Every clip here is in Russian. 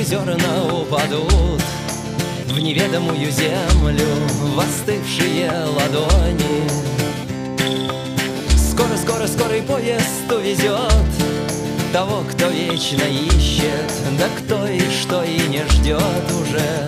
зерна упадут в неведомую землю, в остывшие ладони. Скоро, скоро, скорый поезд увезет того, кто вечно ищет, да кто и что и не ждет уже.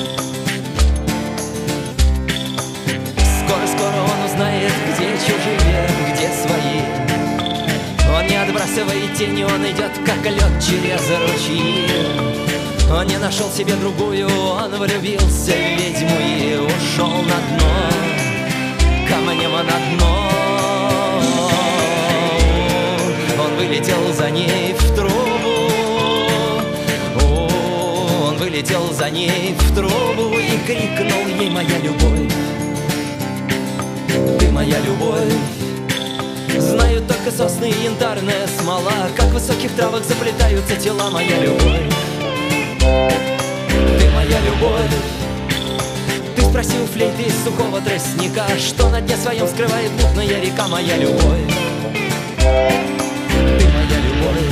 Скоро, скоро он узнает, где чужие, где свои. Он не отбрасывает тени, он идет, как лед через ручьи. Он не нашел себе другую, он влюбился в ведьму и ушел на дно, камнем на дно. Он вылетел за ней в трубу, он вылетел за ней в трубу и крикнул ей: моя любовь, ты моя любовь. Знают только сосны и янтарная смола, как в высоких травах заплетаются тела. Моя любовь, ты моя любовь. Ты спросил флейты из сухого тростника, что на дне своем скрывает мутная река. Моя любовь, ты моя любовь.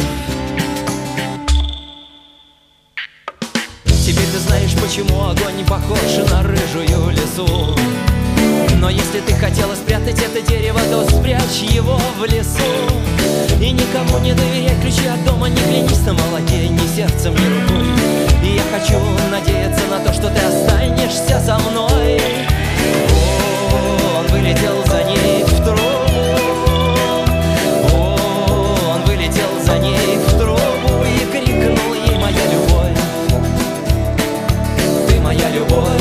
Теперь ты знаешь, почему огонь похож на рыжую лису. Но если ты хотела спрятать это дерево, то спрячь его в лесу. И никому не доверяй ключи от дома, не клянись на молоке, ни сердцем, ни рукой. И я хочу надеяться на то, что ты останешься со мной. О, он вылетел за ней в трубу, о, он вылетел за ней в трубу и крикнул ей: моя любовь, ты моя любовь.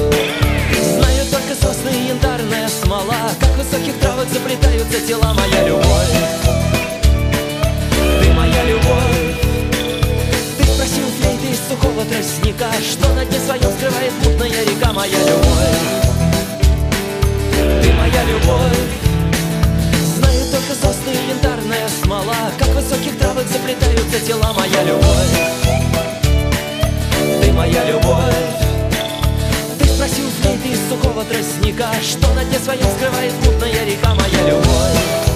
Сосны и янтарная смола, как в высоких травах заплетаются тела. Моя любовь, ты моя любовь. Ты спросил флейты из сухого тростника, что на дне своем скрывает мутная река. Моя любовь, ты моя любовь. Знают только сосны и янтарная смола, как в высоких травах заплетаются тела. Моя любовь, ты моя любовь. Спросил флейты из сухого тростника, что на дне своем скрывает мутная река. Моя любовь.